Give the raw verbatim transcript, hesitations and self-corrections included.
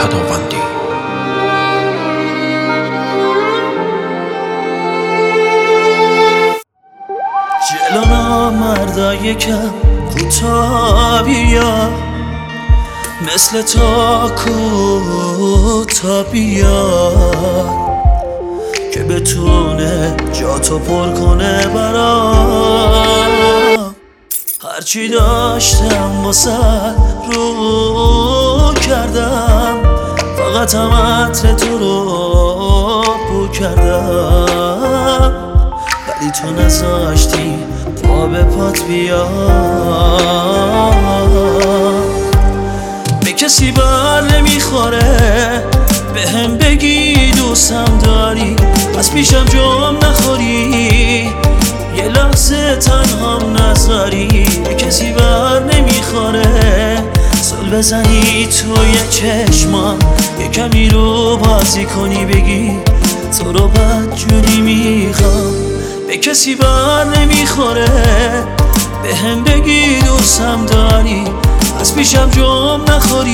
خداوندی. جلونا مردا یکم کوتا بیا، مثل تا کوتا بیا که بتونه جاتو پر کنه برام. هرچی داشتم واسه رو کردم، فقط هم عطر تو رو بو کردم، ولی تو نذاشتی پا به پات بیا. به کسی بر نمیخوره به هم بگی دوستم داری، از پیشم جام نخوری یه لحظه تنهام نذاری. به کسی بر نمیخوره سل بزنی توی چشمام، یه کمی رو بازی کنی بگی تو رو بدجوری میخوام. به کسی بر نمیخوره به هم بگی دوستم داری، از پیشم جام نخوری